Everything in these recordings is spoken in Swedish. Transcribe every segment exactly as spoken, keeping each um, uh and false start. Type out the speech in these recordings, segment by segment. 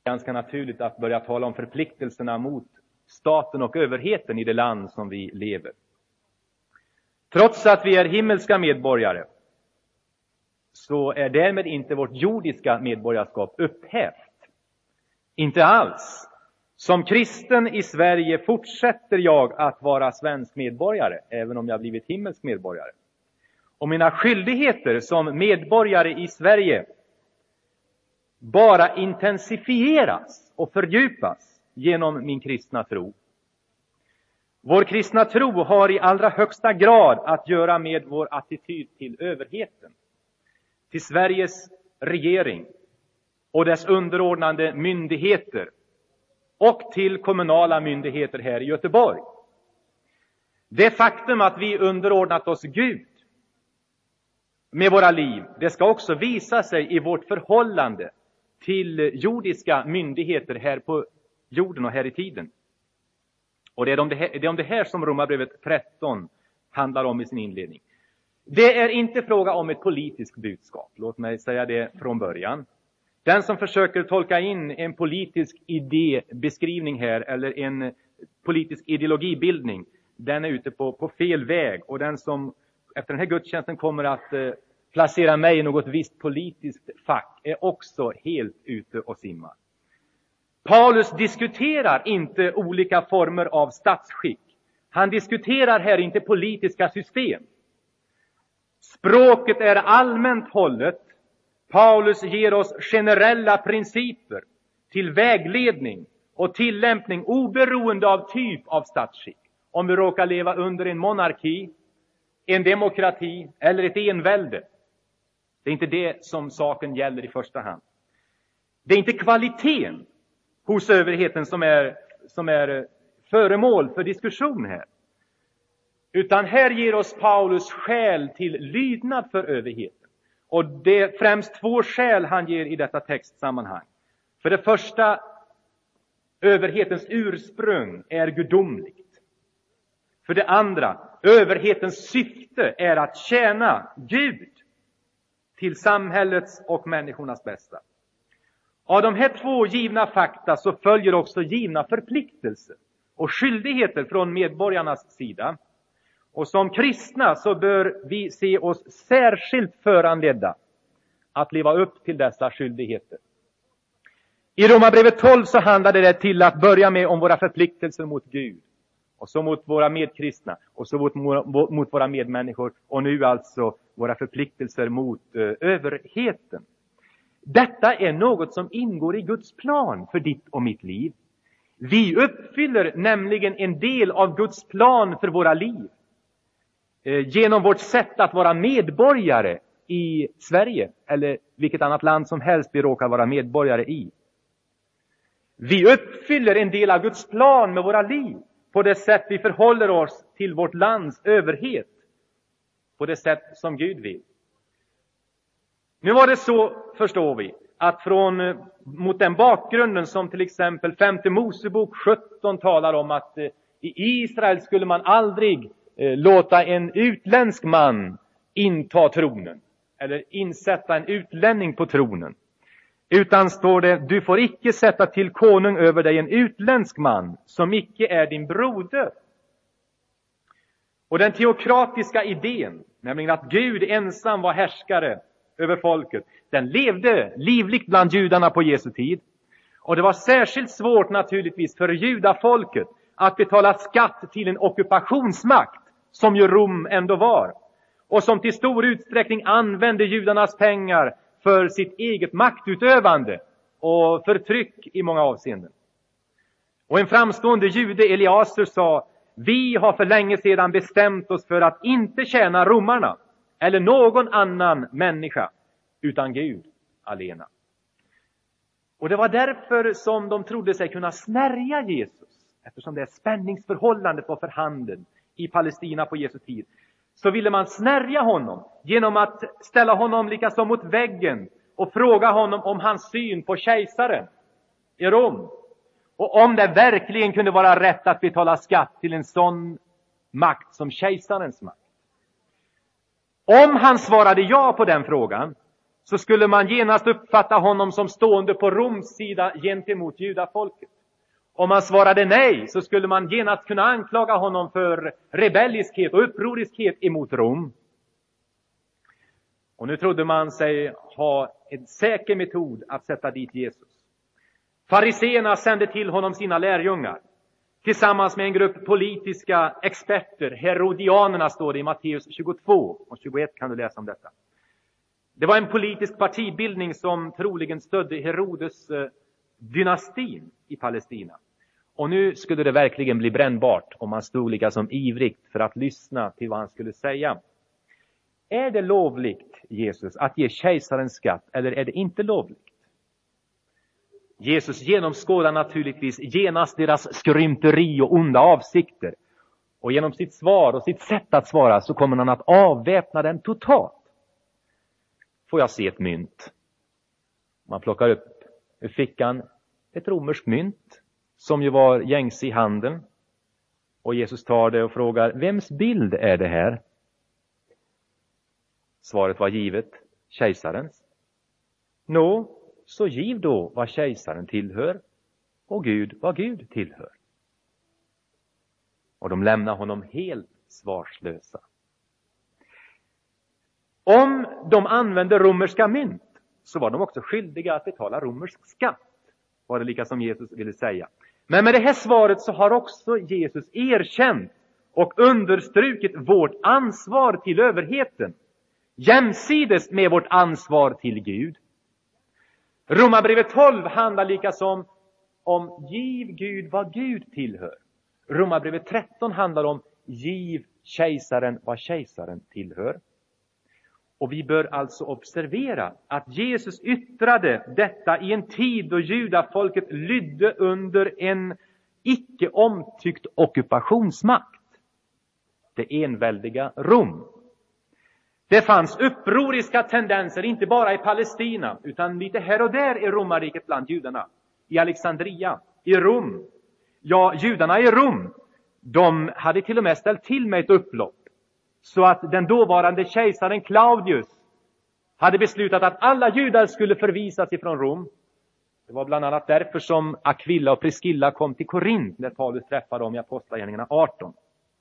ganska naturligt att börja tala om förpliktelserna mot staten och överheten i det land som vi lever. Trots att vi är himmelska medborgare så är därmed inte vårt jordiska medborgarskap upphävt. Inte alls. Som kristen i Sverige fortsätter jag att vara svensk medborgare, även om jag blivit himmelsk medborgare. Och mina skyldigheter som medborgare i Sverige bara intensifieras och fördjupas genom min kristna tro. Vår kristna tro har i allra högsta grad att göra med vår attityd till överheten, till Sveriges regering och dess underordnade myndigheter och till kommunala myndigheter här i Göteborg. Det faktum att vi underordnat oss Gud med våra liv, det ska också visa sig i vårt förhållande till jordiska myndigheter här på jorden och här i tiden. Och det är om det här, det är om det här som Romarbrevet tretton handlar om i sin inledning. Det är inte fråga om ett politiskt budskap, låt mig säga det från början. Den som försöker tolka in en politisk idébeskrivning här eller en politisk ideologibildning, den är ute på, på fel väg. Och den som efter den här gudstjänsten kommer att eh, placera mig i något visst politiskt fack är också helt ute och simmar. Paulus diskuterar inte olika former av statsskick. Han diskuterar här inte politiska system. Språket är allmänt hållet. Paulus ger oss generella principer till vägledning och tillämpning oberoende av typ av statsskick. Om vi råkar leva under en monarki, en demokrati eller ett envälde. Det är inte det som saken gäller i första hand. Det är inte kvaliteten hos överheten som är, som är föremål för diskussion här. Utan här ger oss Paulus skäl till lydnad för överheten. Och det är främst två skäl han ger i detta textsammanhang. För det första, överhetens ursprung är gudomligt. För det andra, överhetens syfte är att tjäna Gud till samhällets och människornas bästa. Av de här två givna fakta så följer också givna förpliktelser och skyldigheter från medborgarnas sida. Och som kristna så bör vi se oss särskilt föranledda att leva upp till dessa skyldigheter. I Romarbrevet tolv så handlar det till att börja med om våra förpliktelser mot Gud. Och så mot våra medkristna. Och så mot, mot våra medmänniskor. Och nu alltså våra förpliktelser mot uh, överheten. Detta är något som ingår i Guds plan för ditt och mitt liv. Vi uppfyller nämligen en del av Guds plan för våra liv. Genom vårt sätt att vara medborgare i Sverige eller vilket annat land som helst vi råkar vara medborgare i. Vi uppfyller en del av Guds plan med våra liv på det sätt vi förhåller oss till vårt lands överhet. På det sätt som Gud vill. Nu var det så, förstår vi, att från, mot den bakgrunden som till exempel femte Mosebok sjutton talar om att eh, i Israel skulle man aldrig eh, låta en utländsk man inta tronen. Eller insätta en utlänning på tronen. Utan står det, du får icke sätta till konung över dig en utländsk man som icke är din broder. Och den teokratiska idén, nämligen att Gud ensam var härskare över folket, den levde livligt bland judarna på Jesu tid. Och det var särskilt svårt naturligtvis för judafolket att betala skatt till en ockupationsmakt, som ju Rom ändå var. Och som till stor utsträckning använde judarnas pengar för sitt eget maktutövande och förtryck i många avseenden. Och en framstående jude, Eliaser, sa, vi har för länge sedan bestämt oss för att inte tjäna romarna eller någon annan människa utan Gud alena. Och det var därför som de trodde sig kunna snärja Jesus, eftersom det är spänningsförhållandet var för handen i Palestina på Jesu tid. Så ville man snärja honom genom att ställa honom lika som mot väggen och fråga honom om hans syn på kejsaren i Rom. Och om det verkligen kunde vara rätt att betala skatt till en sån makt som kejsarens makt. Om han svarade ja på den frågan, så skulle man genast uppfatta honom som stående på Roms sida gentemot judafolket. Om man svarade nej, så skulle man genast kunna anklaga honom för rebelliskhet och upproriskhet emot Rom. Och nu trodde man sig ha en säker metod att sätta dit Jesus. Fariseerna sände till honom sina lärjungar tillsammans med en grupp politiska experter. Herodianerna står det i Matteus tjugotvå och tjugoett, kan du läsa om detta. Det var en politisk partibildning som troligen stödde Herodes eh, dynastin i Palestina. Och nu skulle det verkligen bli brännbart om man stod lika som ivrigt för att lyssna till vad han skulle säga. Är det lovligt, Jesus, att ge kejsaren skatt, eller är det inte lovligt? Jesus genomskådar naturligtvis genast deras skrymteri och onda avsikter. Och genom sitt svar och sitt sätt att svara så kommer han att avväpna dem totalt. Får jag se ett mynt? Man plockar upp ur fickan ett romerskt mynt som ju var gängse i handeln. Och Jesus tar det och frågar, vems bild är det här? Svaret var givet, kejsarens. Nå, så giv då vad kejsaren tillhör och Gud vad Gud tillhör. Och de lämnar honom helt svarslösa. Om de använde romerska mynt så var de också skyldiga att betala romersk skatt, var det lika som Jesus ville säga. Men med det här svaret så har också Jesus erkänt och understrukit vårt ansvar till överheten, jämsides med vårt ansvar till Gud. Romarbrevet tolv handlar lika som om giv Gud vad Gud tillhör. Romarbrevet tretton handlar om giv kejsaren vad kejsaren tillhör. Och vi bör alltså observera att Jesus yttrade detta i en tid då judafolket lydde under en icke omtyckt ockupationsmakt. Det enväldiga Rom. Det fanns upproriska tendenser, inte bara i Palestina, utan lite här och där i romarriket bland judarna. I Alexandria, i Rom. Ja, judarna i Rom, de hade till och med ställt till med ett upplopp. Så att den dåvarande kejsaren Claudius hade beslutat att alla judar skulle förvisas ifrån Rom. Det var bland annat därför som Aquila och Priscilla kom till Korint när Paulus träffade dem i Apostlagärningarna arton.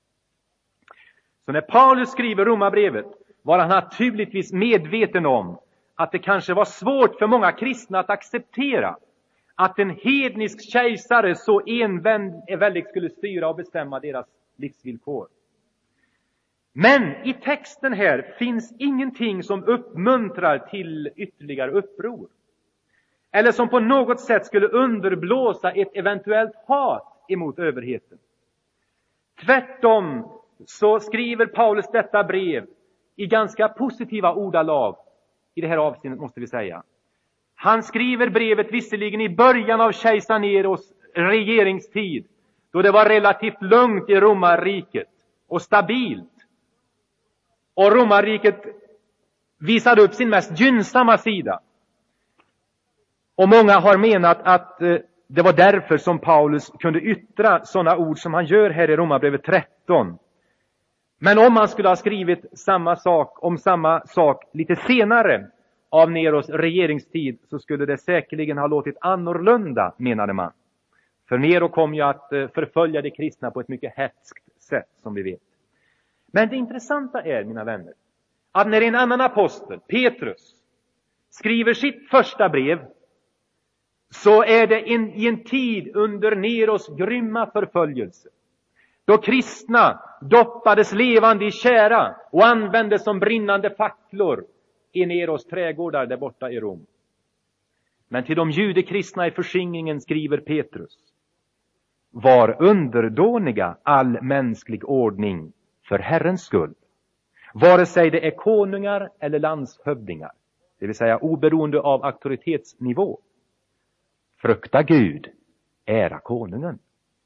Så när Paulus skriver Romarbrevet var han naturligtvis medveten om att det kanske var svårt för många kristna att acceptera att en hednisk kejsare så enväldigt skulle styra och bestämma deras livsvillkor. Men i texten här finns ingenting som uppmuntrar till ytterligare uppror. Eller som på något sätt skulle underblåsa ett eventuellt hat emot överheten. Tvärtom så skriver Paulus detta brev i ganska positiva ordalag i det här avseendet, måste vi säga. Han skriver brevet visserligen i början av kejsar Neros regeringstid, då det var relativt lugnt i romarriket och stabilt. Och romarriket visade upp sin mest gynnsamma sida. Och många har menat att eh, det var därför som Paulus kunde yttra sådana ord som han gör här i Romarbrevet tretton. Men om han skulle ha skrivit samma sak om samma sak lite senare av Neros regeringstid, så skulle det säkerligen ha låtit annorlunda, menade man. För Nero kom ju att eh, förfölja de kristna på ett mycket hätskt sätt, som vi vet. Men det intressanta är, mina vänner, att när en annan apostel, Petrus, skriver sitt första brev, så är det en, i en tid under Neros grymma förföljelse, då kristna doppades levande i kära och användes som brinnande facklor i Neros trädgårdar där borta i Rom. Men till de judekristna i förskingringen skriver Petrus: var underdåniga all mänsklig ordning för Herrens skull, vare sig det är konungar eller landshövdingar, det vill säga oberoende av auktoritetsnivå. Frukta Gud, ära konungen.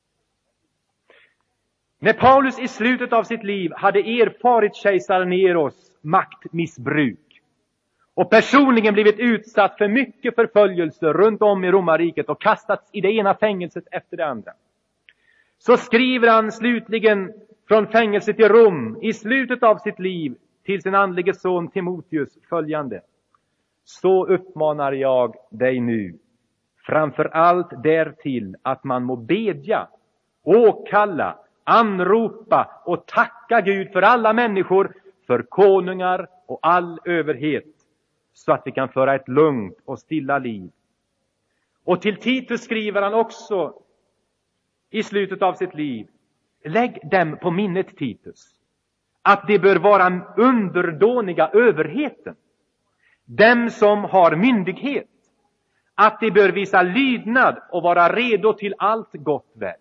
När Paulus i slutet av sitt liv hade erfarit kejsar Neros maktmissbruk och personligen blivit utsatt för mycket förföljelse runt om i romarriket och kastats i det ena fängelset efter det andra, så skriver han slutligen från fängelset i Rom i slutet av sitt liv till sin andlige son Timoteus följande: så uppmanar jag dig nu, framför allt därtill att man må bedja, åkalla, anropa och tacka Gud för alla människor, för konungar och all överhet, så att vi kan föra ett lugnt och stilla liv. Och till Titus skriver han också i slutet av sitt liv: lägg dem på minnet, Titus, att det bör vara underdåniga överheten, dem som har myndighet, att de bör visa lydnad och vara redo till allt gott verk.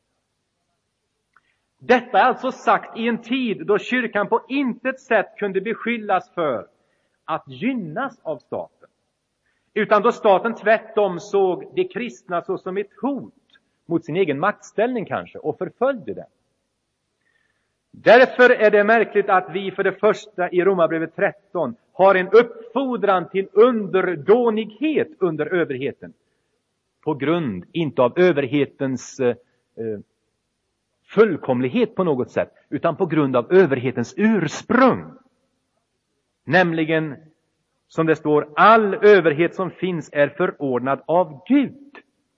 Detta är alltså sagt i en tid då kyrkan på intet sätt kunde beskyllas för att gynnas av staten, utan då staten tvärtom såg de kristna så som ett hot mot sin egen maktställning kanske, och förföljde den. Därför är det märkligt att vi för det första i Romarbrevet tretton har en uppfordran till underdånighet under överheten. På grund, inte av överhetens eh, fullkomlighet på något sätt, utan på grund av överhetens ursprung. Nämligen, som det står, all överhet som finns är förordnad av Gud.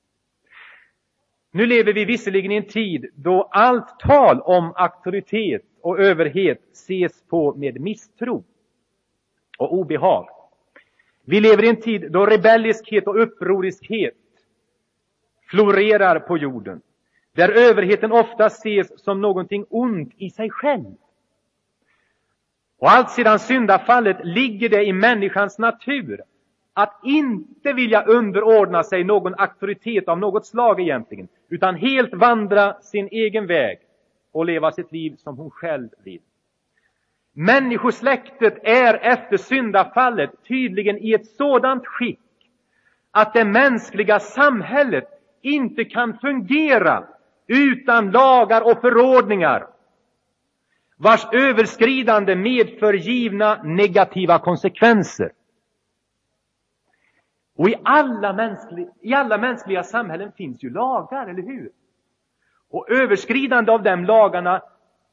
Nu lever vi visserligen i en tid då allt tal om auktoritet och överhet ses på med misstro och obehag. Vi lever i en tid då rebelliskhet och upproriskhet florerar på jorden, där överheten ofta ses som någonting ont i sig själv. Och allt sedan syndafallet ligger det i människans natur att inte vilja underordna sig någon auktoritet av något slag egentligen, utan helt vandra sin egen väg och leva sitt liv som hon själv vill. Människosläktet är efter syndafallet tydligen i ett sådant skick att det mänskliga samhället inte kan fungera utan lagar och förordningar, vars överskridande medför givna negativa konsekvenser. Och i alla, mänskliga, i alla mänskliga samhällen finns ju lagar, eller hur? Och överskridande av de lagarna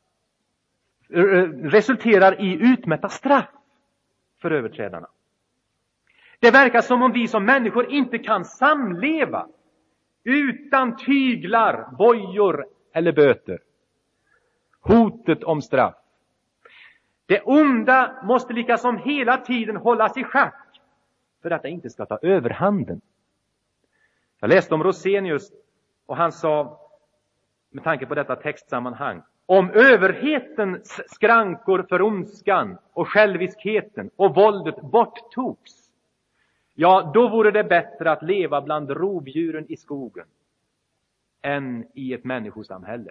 resulterar i utmätta straff för överträdarna. Det verkar som om vi som människor inte kan samleva utan tyglar, bojor eller böter. Hotet om straff. Det onda måste lika som hela tiden hållas i schack för att det inte ska ta överhanden. Jag läste om Rosenius och han sa, med tanke på detta textsammanhang, om överhetens skrankor för ondskan och själviskheten och våldet borttogs, ja, då vore det bättre att leva bland rovdjuren i skogen än i ett människosamhälle.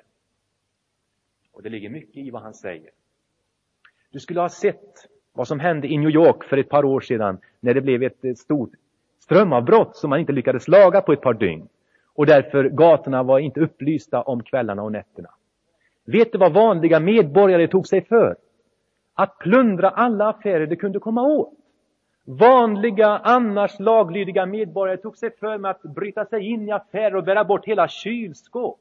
Och det ligger mycket i vad han säger. Du skulle ha sett vad som hände i New York för ett par år sedan, när det blev ett stort strömavbrott som man inte lyckades laga på ett par dygn. Och därför gatorna var inte upplysta om kvällarna och nätterna. Vet du vad vanliga medborgare tog sig för? Att plundra alla affärer det kunde komma åt. Vanliga, annars laglydiga medborgare tog sig för med att bryta sig in i affärer och bära bort hela kylskåp.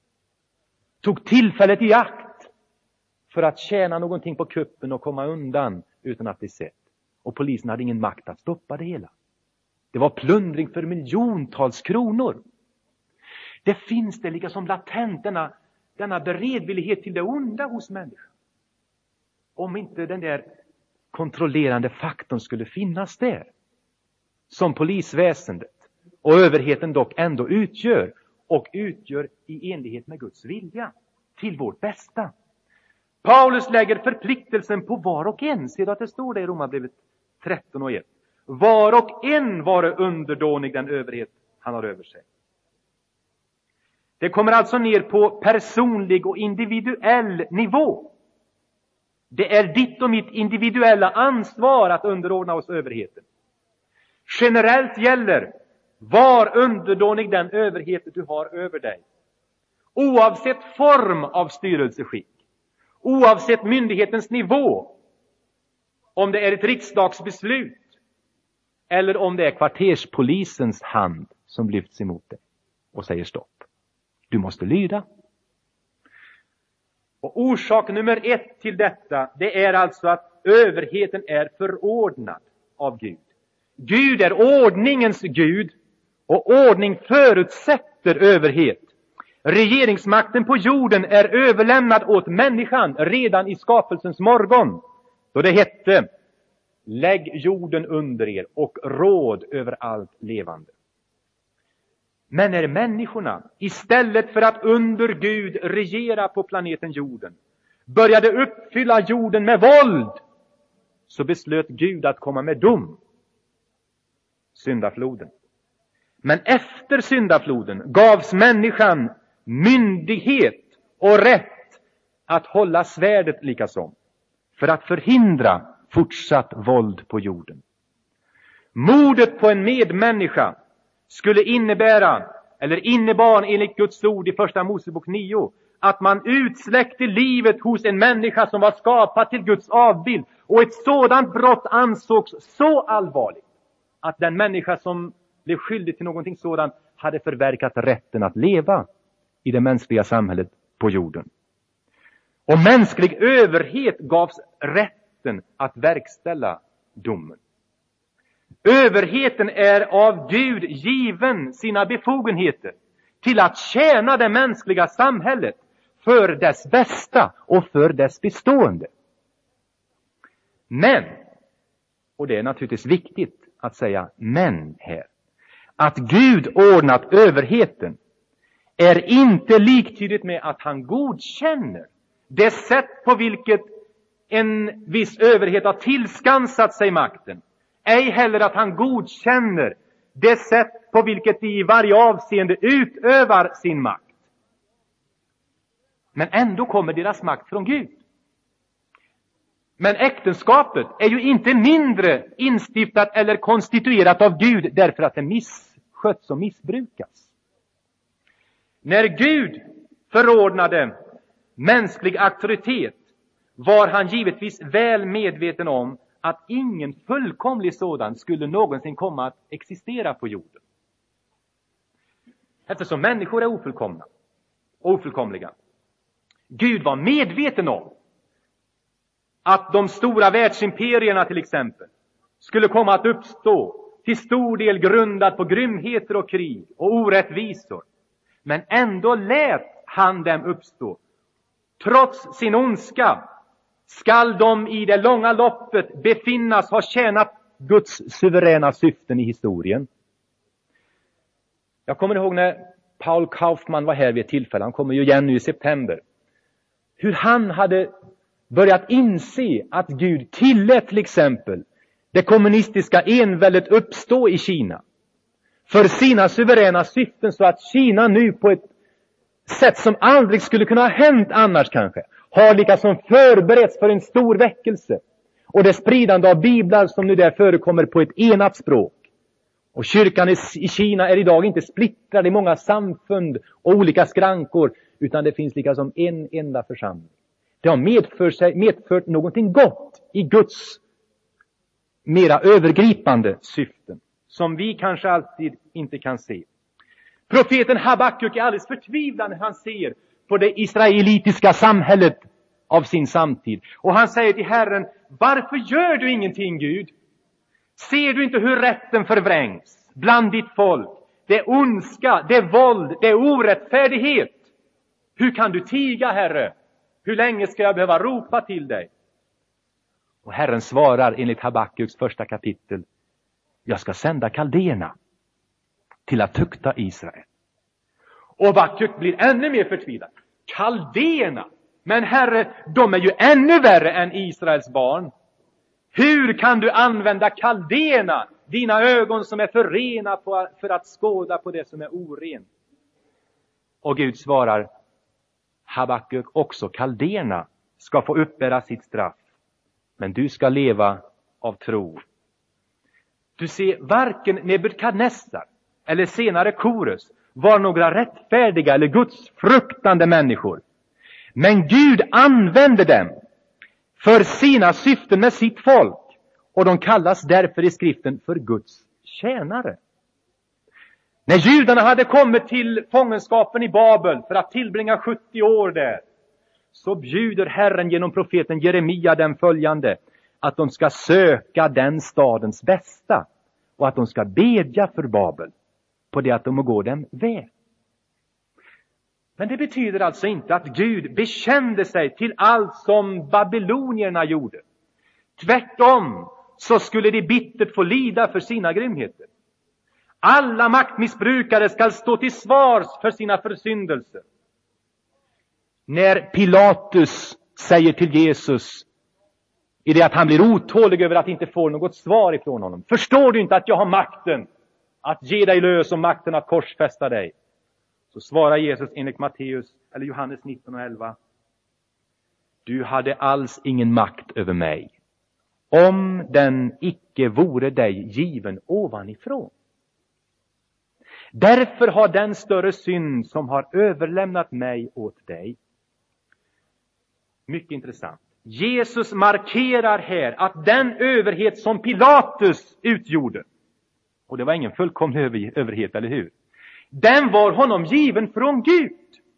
Tog tillfället i akt för att tjäna någonting på kuppen och komma undan utan att bli sett. Och polisen hade ingen makt att stoppa det hela. Det var plundring för miljontals kronor. Det finns det lika som latent denna, denna beredvillighet till det onda hos människan. Om inte den där kontrollerande faktorn skulle finnas där, som polisväsendet och överheten dock ändå utgör, och utgör i enlighet med Guds vilja, till vårt bästa. Paulus lägger förpliktelsen på var och en. Ser du att det står det i Romarbrevet tretton och ett. Var och en vare underdånig den överhet han har över sig. Det kommer alltså ner på personlig och individuell nivå. Det är ditt och mitt individuella ansvar att underordna oss överheten. Generellt gäller, var underdånig den överhet du har över dig. Oavsett form av styrelseskick, oavsett myndighetens nivå, om det är ett riksdagsbeslut eller om det är kvarterspolisens hand som lyfts emot dig och säger stopp. Du måste lyda. Och orsak nummer ett till detta, det är alltså att överheten är förordnad av Gud. Gud är ordningens Gud, och ordning förutsätter överhet. Regeringsmakten på jorden är överlämnad åt människan redan i skapelsens morgon, då det hette: lägg jorden under er och råd över allt levande. Men när människorna, istället för att under Gud regera på planeten jorden, började uppfylla jorden med våld, så beslöt Gud att komma med dom. Syndafloden. Men efter syndafloden gavs människan myndighet och rätt att hålla svärdet likasom, för att förhindra fortsatt våld på jorden. Mordet på en medmänniska skulle innebära, eller innebar enligt Guds ord i första Mosebok nio, att man utsläckte livet hos en människa som var skapad till Guds avbild. Och ett sådant brott ansågs så allvarligt att den människa som blev skyldig till någonting sådant hade förverkat rätten att leva i det mänskliga samhället på jorden. Och mänsklig överhet gavs rätten att verkställa domen. Överheten är av Gud given sina befogenheter till att tjäna det mänskliga samhället för dess bästa och för dess bestående. Men, och det är naturligtvis viktigt att säga men här, att Gud ordnat överheten är inte liktydigt med att han godkänner det sätt på vilket en viss överhet har tillskansat sig makten. Ej heller att han godkänner det sätt på vilket de i varje avseende utövar sin makt. Men ändå kommer deras makt från Gud. Men äktenskapet är ju inte mindre instiftat eller konstituerat av Gud därför att det missköts och missbrukas. När Gud förordnade mänsklig auktoritet var han givetvis väl medveten om att ingen fullkomlig sådan skulle någonsin komma att existera på jorden. Eftersom människor är ofullkomna, ofullkomliga. Gud var medveten om att de stora världsimperierna till exempel skulle komma att uppstå till stor del grundat på grymheter och krig och orättvisor. Men ändå lät han dem uppstå. Trots sin ondska skall de i det långa loppet befinnas ha tjänat Guds suveräna syften i historien. Jag kommer ihåg när Paul Kaufman var här vid ett tillfälle, han kommer ju igen nu i september, hur han hade börjat inse att Gud tillät till exempel det kommunistiska enväldet uppstå i Kina för sina suveräna syften, så att Kina nu på ett sätt som aldrig skulle kunna ha hänt annars kanske har liksom förberetts för en stor väckelse och det spridande av biblar som nu där förekommer på ett enat språk. Och kyrkan i Kina är idag inte splittrad i många samfund och olika skrankor, utan det finns liksom en enda församling. Det har medfört, sig, medfört någonting gott i Guds mera övergripande syften, som vi kanske alltid inte kan se. Profeten Habakuk är alldeles förtvivlad när han ser på det israelitiska samhället av sin samtid. Och han säger till Herren: varför gör du ingenting, Gud? Ser du inte hur rätten förvrängs bland ditt folk? Det är ondska, det är våld, det är orättfärdighet. Hur kan du tiga, Herre? Hur länge ska jag behöva ropa till dig? Och Herren svarar enligt Habakuks första kapitel: jag ska sända kaldéerna till att tukta Israel. Och Habakuk blir ännu mer förtvivlad. Kaldéerna? Men Herre, de är ju ännu värre än Israels barn. Hur kan du använda kaldéerna, dina ögon som är för rena på, för att skåda på det som är oren? Och Gud svarar Habakuk: också kaldéerna ska få uppbära sitt straff, men du ska leva av tro. Du ser, varken Nebukadnessar eller senare Kores var några rättfärdiga eller gudsfruktande människor. Men Gud använde dem för sina syften med sitt folk, och de kallas därför i skriften för Guds tjänare. När judarna hade kommit till fångenskapen i Babel för att tillbringa sjuttio år där, så bjuder Herren genom profeten Jeremia den följande, att de ska söka den stadens bästa och att de ska bedja för Babel på det att de må gå dem väl. Men det betyder alltså inte att Gud bekände sig till allt som babylonierna gjorde. Tvärtom så skulle de bittert få lida för sina grymheter. Alla maktmissbrukare skall stå till svars för sina försyndelser. När Pilatus säger till Jesus i det att han blir otålig över att inte få något svar ifrån honom: förstår du inte att jag har makten att ge dig lös och makten att korsfästa dig? Så svarar Jesus enligt Matteus eller Johannes nitton och elva: du hade alls ingen makt över mig, om den icke vore dig given ovanifrån. Därför har den större synd som har överlämnat mig åt dig. Mycket intressant. Jesus markerar här att den överhet som Pilatus utgjorde, och det var ingen fullkomlig överhet, eller hur? Den var honom given från Gud.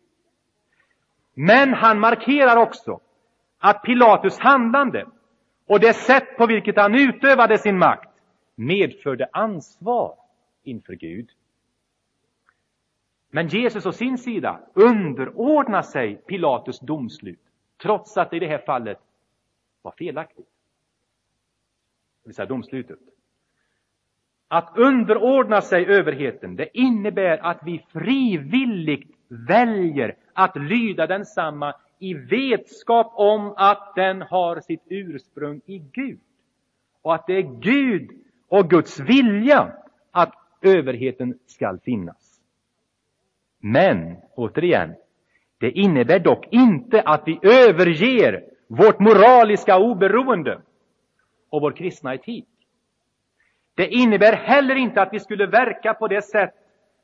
Men han markerar också att Pilatus handlande och det sätt på vilket han utövade sin makt medförde ansvar inför Gud. Men Jesus å sin sida underordnar sig Pilatus domslut, trots att det i det här fallet var felaktigt. Det vill säga domslutet. Att underordna sig överheten, det innebär att vi frivilligt väljer att lyda densamma i vetskap om att den har sitt ursprung i Gud. Och att det är Gud och Guds vilja att överheten skall finnas. Men, återigen, det innebär dock inte att vi överger vårt moraliska oberoende och vår kristna etik. Det innebär heller inte att vi skulle verka på det sätt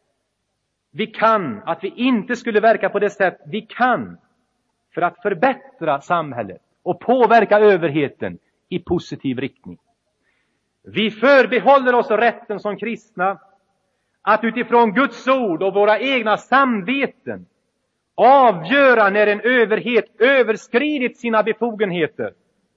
vi kan, att vi inte skulle verka på det sätt vi kan för att förbättra samhället och påverka överheten i positiv riktning. Vi förbehåller oss rätten som kristna att utifrån Guds ord och våra egna samveten avgöra när en överhet överskridit sina befogenheter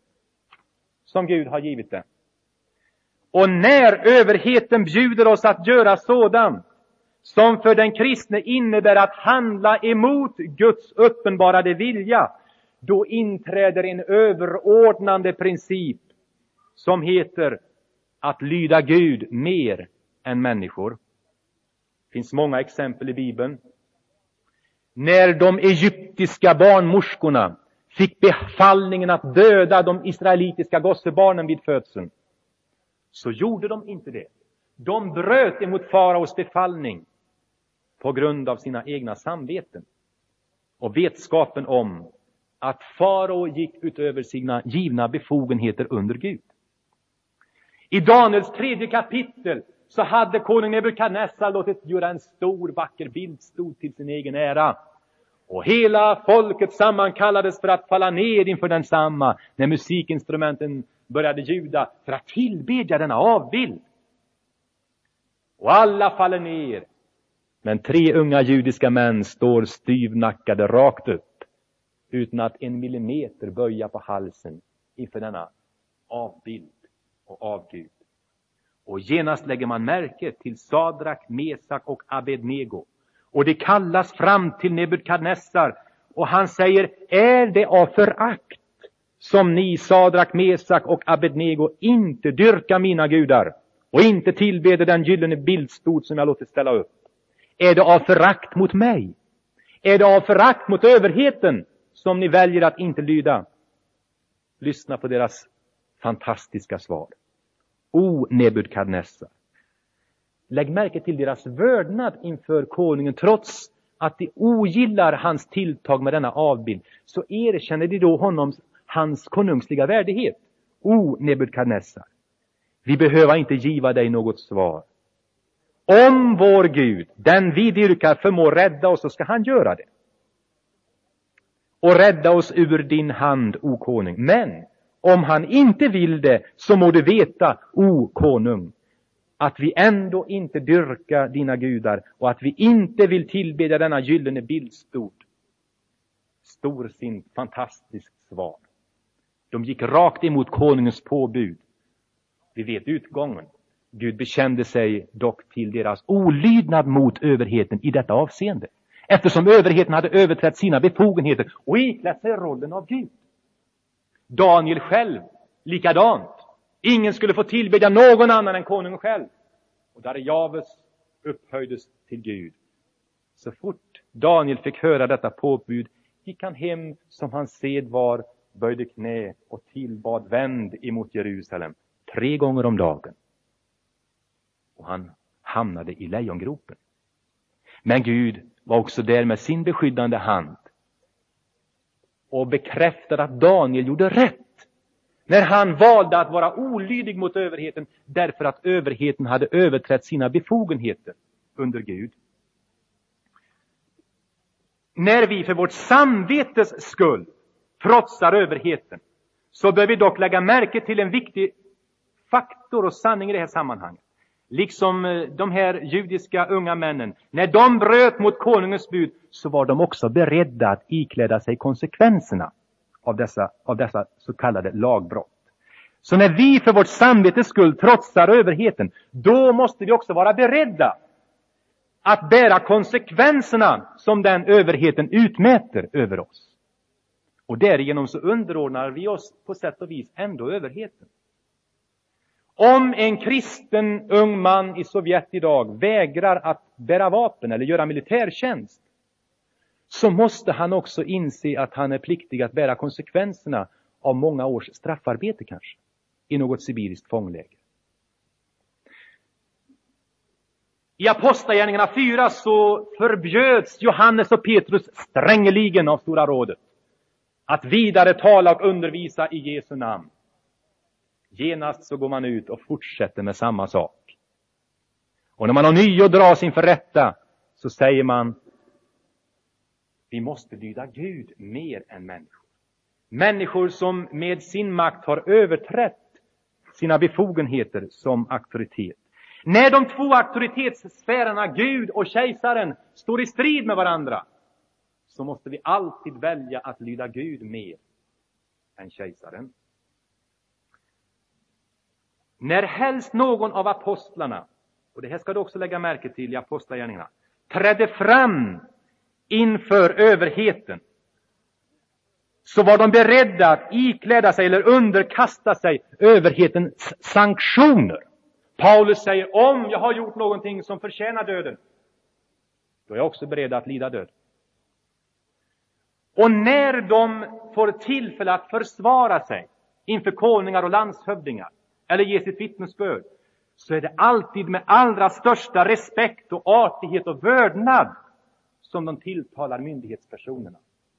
som Gud har givit den. Och när överheten bjuder oss att göra sådant som för den kristne innebär att handla emot Guds uppenbarade vilja, då inträder en överordnande princip som heter att lyda Gud mer än människor. Det finns många exempel i Bibeln. När de egyptiska barnmorskorna fick befallningen att döda de israelitiska gossebarnen vid födseln, så gjorde de inte det. De bröt emot faraos befallning på grund av sina egna samveten och vetskapen om att farao gick utöver sina givna befogenheter under Gud. I Daniels tredje kapitel så hade konung Nebukadnessar låtit göra en stor vacker bildstol till sin egen ära. Och hela folket sammankallades för att falla ned inför densamma när musikinstrumenten började ljuda för att tillbedja denna avbild. Och alla faller ner. Men tre unga judiska män står styvnackade rakt upp utan att en millimeter böja på halsen inför denna avbild och avgud. Och genast lägger man märke till Sadrak, Mesak och Abednego. Och det kallas fram till Nebukadnessar. Och han säger: är det av förakt som ni, Sadrak, Mesak och Abednego, inte dyrkar mina gudar och inte tillbeder den gyllene bildstod som jag låter ställa upp? Är det av förakt mot mig? Är det av förakt mot överheten som ni väljer att inte lyda? Lyssna på deras fantastiska svar. O Nebukadnessar, lägg märke till deras vördnad inför konungen. Trots att de ogillar hans tilltag med denna avbild, så erkänner de då honom hans konungsliga värdighet. O Nebukadnessar, vi behöver inte giva dig något svar. Om vår Gud, den vi dyrkar, förmår rädda oss, så ska han göra det. Och rädda oss ur din hand, o konung. Men om han inte vill det, så må du veta, o konung, att vi ändå inte dyrkar dina gudar och att vi inte vill tillbedja denna gyllene bildstod. Storsint, fantastiskt svar. De gick rakt emot konungens påbud. Vi vet utgången. Gud bekände sig dock till deras olydnad mot överheten i detta avseende, eftersom överheten hade överträtt sina befogenheter och iklätt sig rollen av Gud. Daniel själv, likadant. Ingen skulle få tillbedja någon annan än konungen själv. Och där Javes upphöjdes till Gud. Så fort Daniel fick höra detta påbud gick han hem som hans sed var, böjde knä och tillbad vänd emot Jerusalem tre gånger om dagen. Och han hamnade i lejongropen. Men Gud var också där med sin beskyddande hand och bekräftade att Daniel gjorde rätt när han valde att vara olydig mot överheten, därför att överheten hade överträtt sina befogenheter under Gud. När vi för vårt samvetes skull trotsar överheten, så bör vi dock lägga märke till en viktig faktor och sanning i det här sammanhanget. Liksom de här judiska unga männen, när de bröt mot konungens bud, så var de också beredda att ikläda sig konsekvenserna av dessa, av dessa så kallade lagbrott. Så när vi för vårt samvetes skull trotsar överheten, då måste vi också vara beredda att bära konsekvenserna som den överheten utmäter över oss. Och därigenom så underordnar vi oss på sätt och vis ändå överheten. Om en kristen ung man i Sovjet idag vägrar att bära vapen eller göra militärtjänst, så måste han också inse att han är pliktig att bära konsekvenserna av många års straffarbete kanske, i något sibiriskt fångläger. I Apostlagärningarna fyra så förbjöds Johannes och Petrus strängeligen av Stora rådet att vidare tala och undervisa i Jesu namn. Genast så går man ut och fortsätter med samma sak. Och när man ånyo dras inför rätta, så säger man: vi måste lyda Gud mer än människor. Människor som med sin makt har överträtt sina befogenheter som auktoritet. När de två auktoritetssfärerna, Gud och kejsaren, står i strid med varandra, så måste vi alltid välja att lyda Gud mer än kejsaren. När helst någon av apostlarna, och det här ska du också lägga märke till i apostlagärningarna, trädde fram inför överheten, så var de beredda att ikläda sig eller underkasta sig överhetens sanktioner. Paulus säger: om jag har gjort någonting som förtjänar döden, då är jag också beredd att lida död. Och när de får tillfälle att försvara sig inför konungar och landshövdingar eller ge sitt vittnesbörd, så är det alltid med allra största respekt och artighet och vördnad som de tilltalar myndighetspersonerna.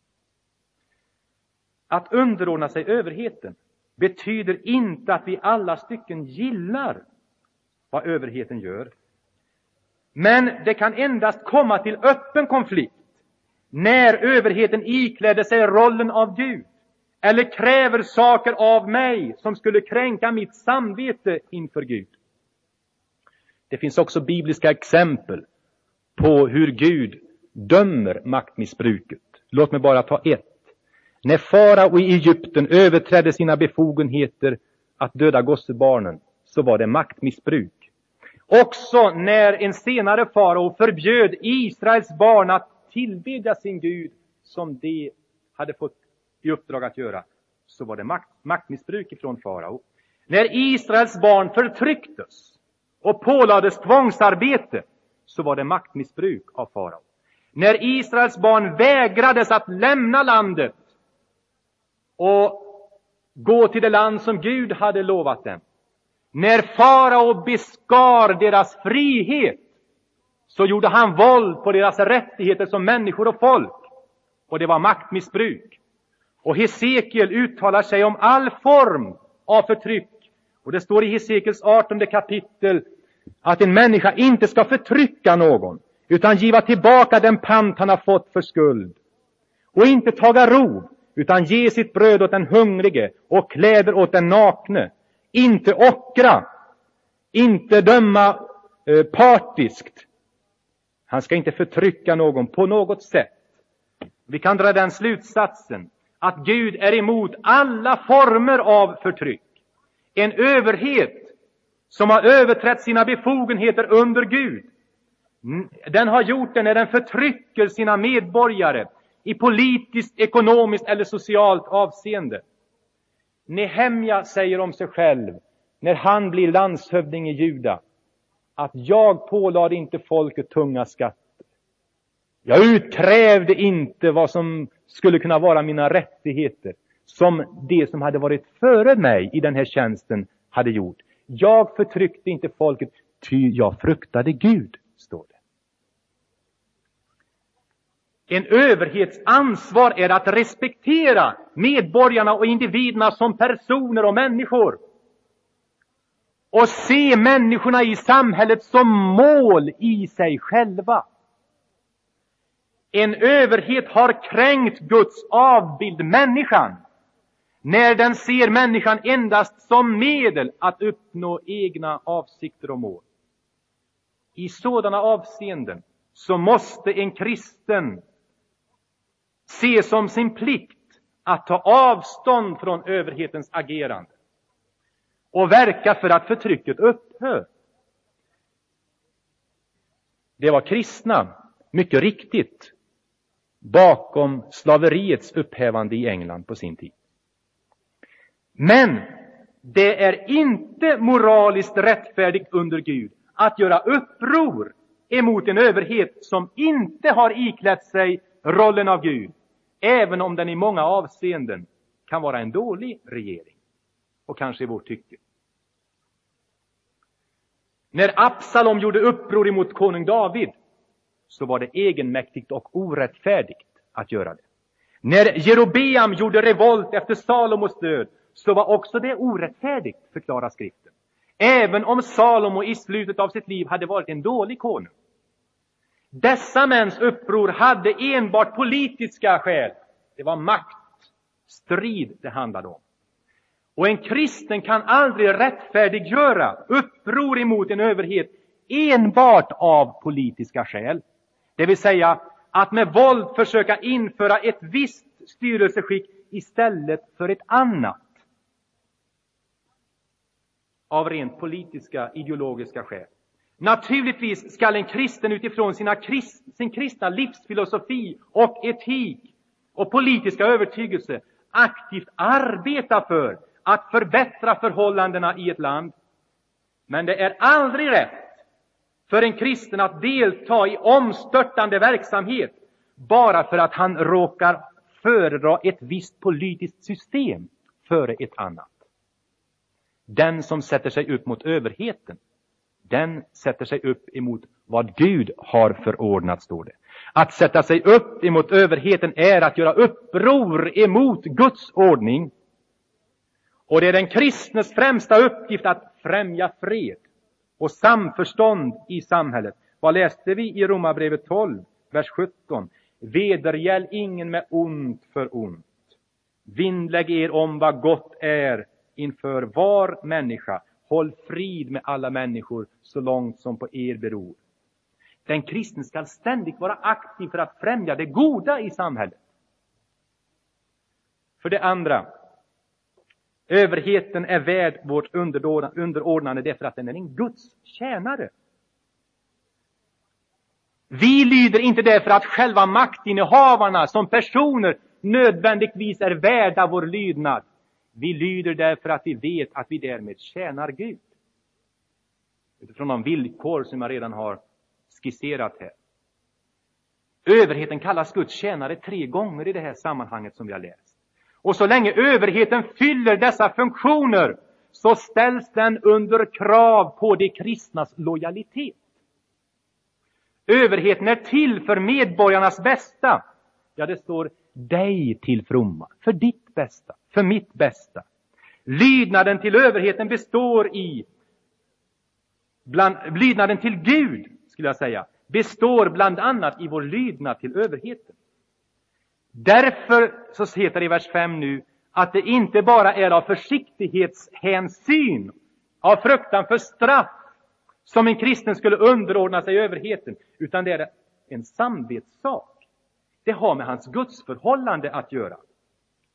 Att underordna sig överheten betyder inte att vi i alla stycken gillar vad överheten gör. Men det kan endast komma till öppen konflikt när överheten ikläder sig rollen av Gud eller kräver saker av mig som skulle kränka mitt samvete inför Gud. Det finns också bibliska exempel på hur Gud dömer maktmissbruket. Låt mig bara ta ett. När farao i Egypten överträdde sina befogenheter att döda gossebarnen, så var det maktmissbruk. Också när en senare farao förbjöd Israels barn att tillbedja sin Gud som de hade fått i uppdrag att göra, så var det makt, maktmissbruk ifrån farao. När Israels barn förtrycktes och pålades tvångsarbete, så var det maktmissbruk av farao. När Israels barn vägrades att lämna landet och gå till det land som Gud hade lovat dem, när farao beskar deras frihet, så gjorde han våld på deras rättigheter som människor och folk. Och det var maktmissbruk. Och Hesekiel uttalar sig om all form av förtryck. Och det står i Hesekiels artonde kapitel att en människa inte ska förtrycka någon, utan giva tillbaka den pant han har fått för skuld. Och inte taga rov, utan ge sitt bröd åt den hungrige och kläder åt den nakne. Inte ockra, inte döma eh, partiskt. Han ska inte förtrycka någon på något sätt. Vi kan dra den slutsatsen att Gud är emot alla former av förtryck. En överhet som har överträtt sina befogenheter under Gud. Den har gjort det när den förtrycker sina medborgare i politiskt, ekonomiskt eller socialt avseende. Nehemja säger om sig själv, när han blir landshövding i Juda, att jag pålade inte folket tunga skatter. Jag utkrävde inte vad som skulle kunna vara mina rättigheter, som det som hade varit före mig i den här tjänsten hade gjort. Jag förtryckte inte folket, ty jag fruktade Gud, står det. En överhets ansvar är att respektera medborgarna och individerna som personer och människor. Och se människorna i samhället som mål i sig själva. En överhet har kränkt Guds avbild, människan, när den ser människan endast som medel att uppnå egna avsikter och mål. I sådana avseenden så måste en kristen se som sin plikt att ta avstånd från överhetens agerande och verka för att förtrycket upphör. Det var kristna, mycket riktigt, bakom slaveriets upphävande i England på sin tid. Men det är inte moraliskt rättfärdigt under Gud att göra uppror emot en överhet som inte har iklätt sig rollen av Gud, även om den i många avseenden kan vara en dålig regering, och kanske i vårt tycke. När Absalom gjorde uppror emot konung David, så var det egenmäktigt och orättfärdigt att göra det. När Jerobeam gjorde revolt efter Salomos död, så var också det orättfärdigt, förklarar skriften. Även om Salomo i slutet av sitt liv hade varit en dålig konung. Dessa mäns uppror hade enbart politiska skäl. Det var makt, strid det handlade om. Och en kristen kan aldrig rättfärdiggöra uppror emot en överhet enbart av politiska skäl. Det vill säga att med våld försöka införa ett visst styrelseskick istället för ett annat. Av rent politiska, ideologiska skäl. Naturligtvis skall en kristen utifrån sina krist, sin kristna livsfilosofi och etik och politiska övertygelse aktivt arbeta för att förbättra förhållandena i ett land. Men det är aldrig rätt för en kristen att delta i omstörtande verksamhet bara för att han råkar föredra ett visst politiskt system före ett annat. Den som sätter sig upp mot överheten, den sätter sig upp emot vad Gud har förordnat, står det. Att sätta sig upp emot överheten är att göra uppror emot Guds ordning. Och det är den kristnes främsta uppgift att främja fred och samförstånd i samhället. Vad läste vi i Romarbrevet tolv, vers sjutton? Vedergäll ingen med ont för ont. Vinnlägg er om vad gott är inför var människa. Håll frid med alla människor så långt som på er beror. Den kristne ska ständigt vara aktiv för att främja det goda i samhället. För det andra, överheten är värd vårt underordnande därför att den är en Guds tjänare. Vi lyder inte därför att själva maktinnehavarna som personer nödvändigtvis är värda vår lydnad. Vi lyder därför att vi vet att vi därmed tjänar Gud. Utifrån de villkor som jag redan har skisserat här. Överheten kallas Guds tjänare tre gånger i det här sammanhanget som vi har läst. Och så länge överheten fyller dessa funktioner så ställs den under krav på de kristnas lojalitet. Överheten är till för medborgarnas bästa. Ja, det står dig till fromma, för ditt bästa, för mitt bästa. Lydnaden till överheten består i, bland, lydnaden till Gud, skulle jag säga, består bland annat i vår lydnad till överheten. Därför så heter det i vers fem nu att det inte bara är av försiktighetshänsyn, av fruktan för straff, som en kristen skulle underordna sig överheten, utan det är en samvetssak. Det har med hans gudsförhållande att göra.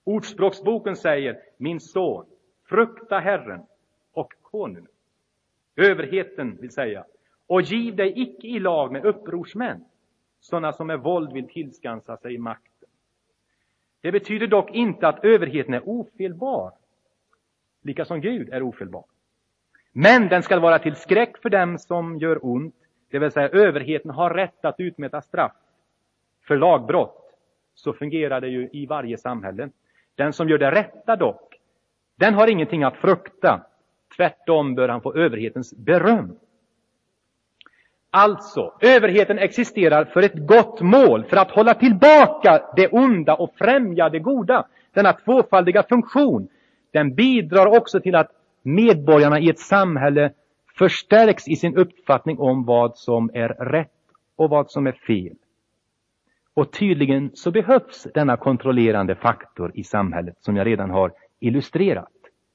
Ordspråksboken säger, min son, frukta Herren och konungen. Överheten vill säga. Och giv dig icke i lag med upprorsmän, sådana som med våld vill tillskansa sig makten. Det betyder dock inte att överheten är ofelbar, lika som Gud är ofelbar. Men den ska vara till skräck för dem som gör ont, det vill säga överheten har rätt att utmäta straff för lagbrott. Så fungerar det ju i varje samhälle. Den som gör det rätta dock, den har ingenting att frukta. Tvärtom bör han få överhetens beröm. Alltså, överheten existerar för ett gott mål, för att hålla tillbaka det onda och främja det goda. Denna tvåfaldiga funktion, den bidrar också till att medborgarna i ett samhälle förstärks i sin uppfattning om vad som är rätt och vad som är fel. Och tydligen så behövs denna kontrollerande faktor i samhället, som jag redan har illustrerat.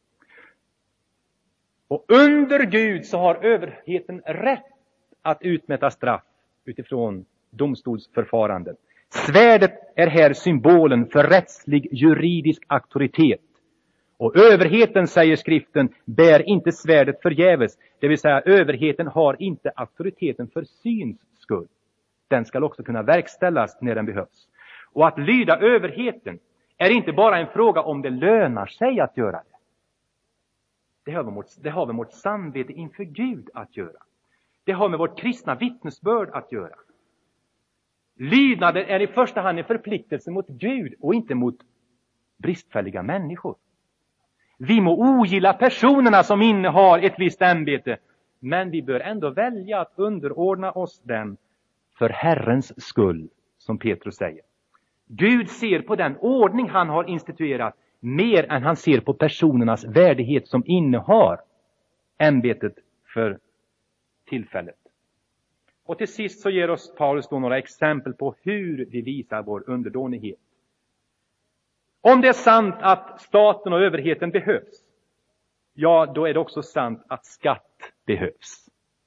Och under Gud så har överheten rätt att utmäta straff utifrån domstolsförfaranden. Svärdet är här symbolen för rättslig juridisk auktoritet. Och överheten, säger skriften, bär inte svärdet förgäves. Det vill säga, överheten har inte auktoriteten för syns skull. Den ska också kunna verkställas när den behövs. Och att lyda överheten är inte bara en fråga om det lönar sig att göra det. Det har, vårt, det har med vårt samvete inför Gud att göra. Det har med vårt kristna vittnesbörd att göra. Lydnaden är i första hand en förpliktelse mot Gud och inte mot bristfälliga människor. Vi må ogilla personerna som innehar ett visst ämbete, men vi bör ändå välja att underordna oss dem för Herrens skull, som Petrus säger. Gud ser på den ordning han har instituerat mer än han ser på personernas värdighet som innehar ämbetet för tillfället. Och till sist så ger oss Paulus då några exempel på hur vi visar vår underdånighet. Om det är sant att staten och överheten behövs, ja, då är det också sant att skatt behövs.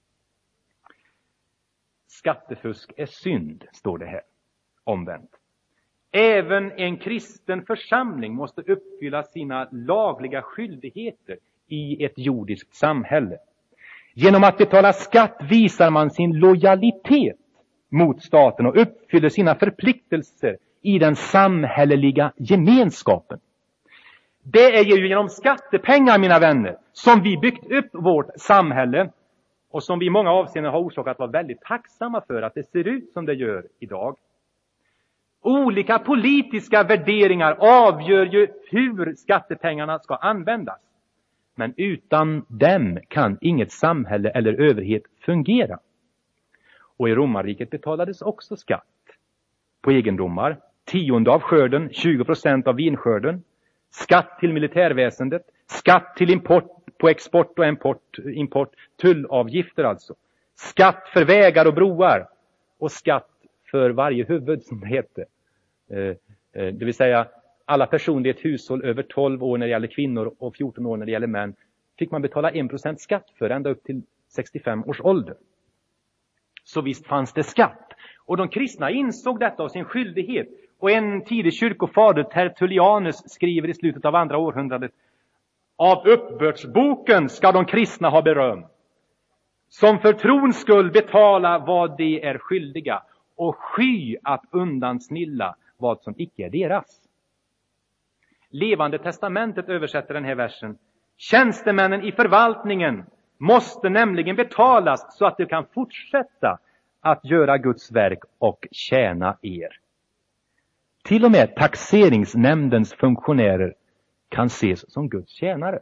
Skattefusk är synd, står det här, omvänt. Även en kristen församling måste uppfylla sina lagliga skyldigheter i ett jordiskt samhälle. Genom att betala skatt visar man sin lojalitet mot staten och uppfyller sina förpliktelser i den samhälleliga gemenskapen. Det är ju genom skattepengar, mina vänner, som vi byggt upp vårt samhälle och som vi i många avseenden har orsak att vara väldigt tacksamma för att det ser ut som det gör idag. Olika politiska värderingar avgör ju hur skattepengarna ska användas. Men utan dem kan inget samhälle eller överhet fungera. Och i romarriket betalades också skatt på egendomar, tionde av skörden, tjugo procent av vinskörden, skatt till militärväsendet, skatt till import på export och import, import tullavgifter alltså, skatt för vägar och broar och skatt för varje huvud, som det heter. Det vill säga alla personer i ett hushåll över tolv år när det gäller kvinnor och fjorton år när det gäller män fick man betala en procent skatt för ända upp till sextiofem års ålder. Så visst fanns det skatt. Och de kristna insåg detta av sin skyldighet. Och en tidig kyrkofader, Tertullianus, skriver i slutet av andra århundradet: av uppbördsboken ska de kristna ha beröm, som för trons skull betala vad de är skyldiga och sky att undansnilla vad som icke är deras. Levande testamentet översätter den här versen: tjänstemännen i förvaltningen måste nämligen betalas så att de kan fortsätta att göra Guds verk och tjäna er. Till och med taxeringsnämndens funktionärer kan ses som Guds tjänare.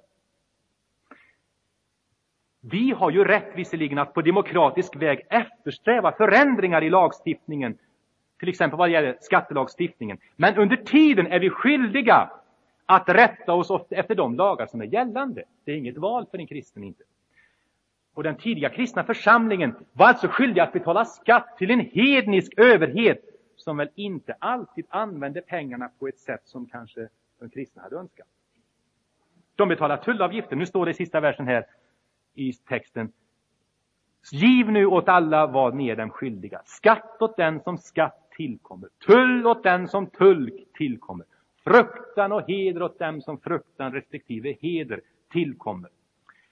Vi har ju rätt visserligen att på demokratisk väg eftersträva förändringar i lagstiftningen, till exempel vad gäller skattelagstiftningen. Men under tiden är vi skyldiga att rätta oss efter de lagar som är gällande. Det är inget val för en kristen inte. Och den tidiga kristna församlingen var alltså skyldig att betala skatt till en hednisk överhet som väl inte alltid använde pengarna på ett sätt som kanske de kristna hade önskat. De betalar tullavgifter. Nu står det i sista versen här i texten: giv nu åt alla vad ni är dem skyldiga. Skatt åt den som skatt tillkommer. Tull åt den som tull tillkommer. Fruktan och heder åt dem som fruktan respektive heder tillkommer.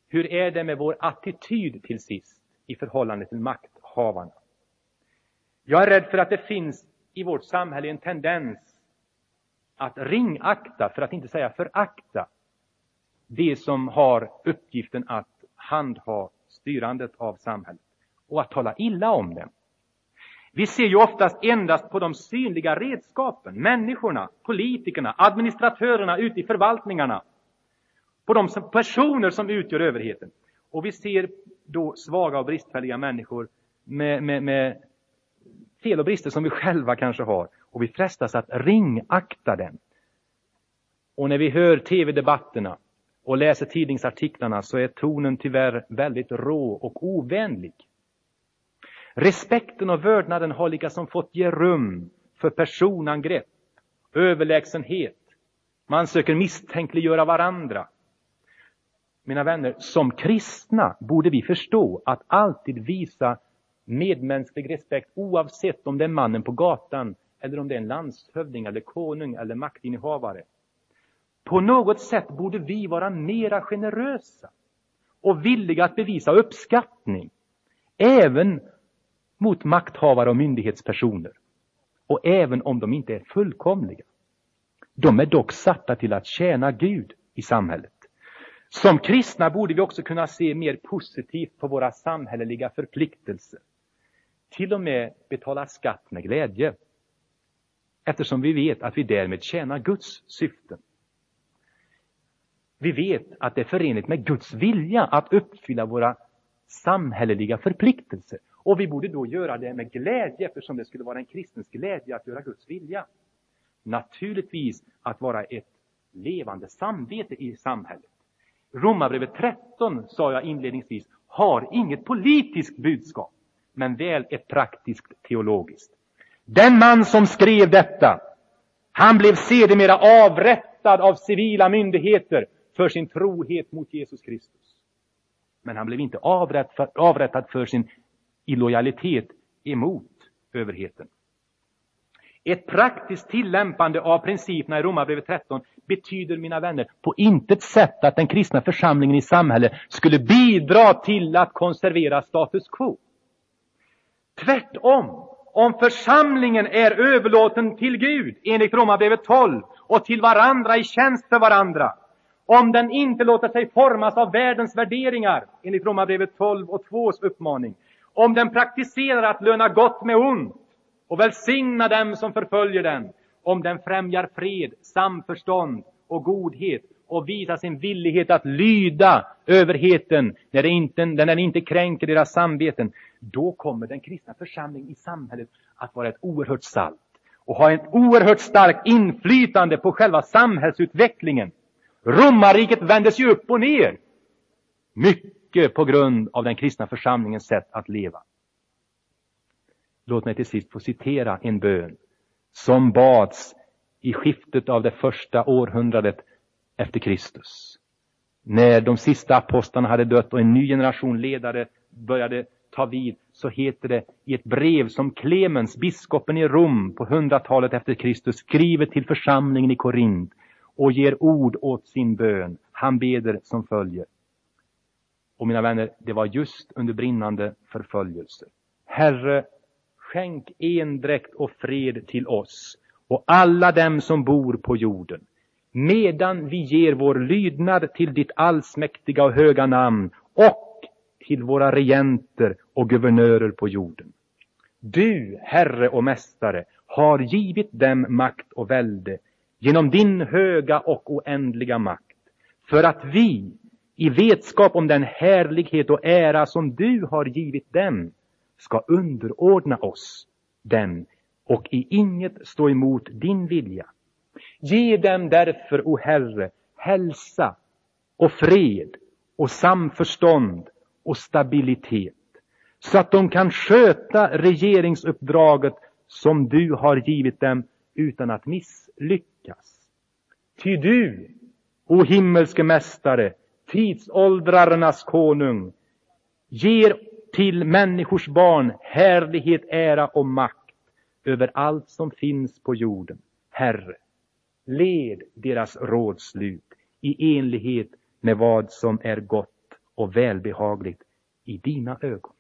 Hur är det med vår attityd till sist i förhållande till makthavarna? Jag är rädd för att det finns i vårt samhälle en tendens att ringakta, för att inte säga förakta, det som har uppgiften att handha styrandet av samhället och att tala illa om dem. Vi ser ju oftast endast på de synliga redskapen, människorna, politikerna, administratörerna ute i förvaltningarna, på de personer som utgör överheten. Och vi ser då svaga och bristfälliga människor med, med, med fel och brister som vi själva kanske har. Och vi frestas att ringakta dem. Och när vi hör tv-debatterna och läser tidningsartiklarna så är tonen tyvärr väldigt rå och ovänlig. Respekten och vördnaden har liksom fått ge rum för personangrepp, överlägsenhet. Man söker misstänkliggöra varandra. Mina vänner, som kristna borde vi förstå att alltid visa medmänsklig respekt oavsett om det är mannen på gatan eller om det är en landshövding eller konung eller maktinnehavare. På något sätt borde vi vara mera generösa och villiga att bevisa uppskattning även mot makthavare och myndighetspersoner, och även om de inte är fullkomliga. De är dock satta till att tjäna Gud i samhället. Som kristna borde vi också kunna se mer positivt på våra samhälleliga förpliktelser. Till och med betala skatt med glädje, eftersom vi vet att vi därmed tjänar Guds syften. Vi vet att det är förenligt med Guds vilja att uppfylla våra samhälleliga förpliktelser. Och vi borde då göra det med glädje, eftersom det skulle vara en kristens glädje att göra Guds vilja. Naturligtvis att vara ett levande samvete i samhället. Romarbrevet tretton, sa jag inledningsvis, har inget politiskt budskap, men väl ett praktiskt teologiskt. Den man som skrev detta, han blev sedermera avrättad av civila myndigheter för sin trohet mot Jesus Kristus. Men han blev inte avrättad, avrättad för sin illojalitet emot överheten. Ett praktiskt tillämpande av principerna i Romarbrevet tretton betyder, mina vänner, på intet sätt att den kristna församlingen i samhället skulle bidra till att konservera status quo. Tvärtom, om församlingen är överlåten till Gud enligt Romarbrevet tolv och till varandra i tjänst för varandra, om den inte låter sig formas av världens värderingar enligt Romarbrevet tolv och tvås uppmaning, om den praktiserar att löna gott med ont och välsigna dem som förföljer den, om den främjar fred, samförstånd och godhet och visar sin villighet att lyda överheten när, det inte, när den inte kränker deras samveten, då kommer den kristna församlingen i samhället att vara ett oerhört salt och ha ett oerhört starkt inflytande på själva samhällsutvecklingen. Romarriket vändes ju upp och ner, mycket på grund av den kristna församlingens sätt att leva. Låt mig till sist få citera en bön som bads i skiftet av det första århundradet efter Kristus. När de sista apostlarna hade dött och en ny generation ledare började ta vid, så heter det i ett brev som Clemens, biskopen i Rom på hundratalet efter Kristus, skriver till församlingen i Korint och ger ord åt sin bön. Han beder som följer. Och mina vänner, det var just under brinnande förföljelse. Herre, skänk endräkt och fred till oss och alla dem som bor på jorden, medan vi ger vår lydnad till ditt allsmäktiga och höga namn och till våra regenter och guvernörer på jorden. Du, Herre och Mästare, har givit dem makt och välde genom din höga och oändliga makt, för att vi, i vetskap om den härlighet och ära som du har givit dem, ska underordna oss dem och i inget stå emot din vilja. Ge dem därför, o Herre, hälsa och fred och samförstånd och stabilitet, så att de kan sköta regeringsuppdraget som du har givit dem utan att misslyckas. Ty du, o himmelske mästare, tidsåldrarnas konung, ger till människors barn härlighet, ära och makt över allt som finns på jorden. Herre, led deras rådslut i enlighet med vad som är gott och välbehagligt i dina ögon.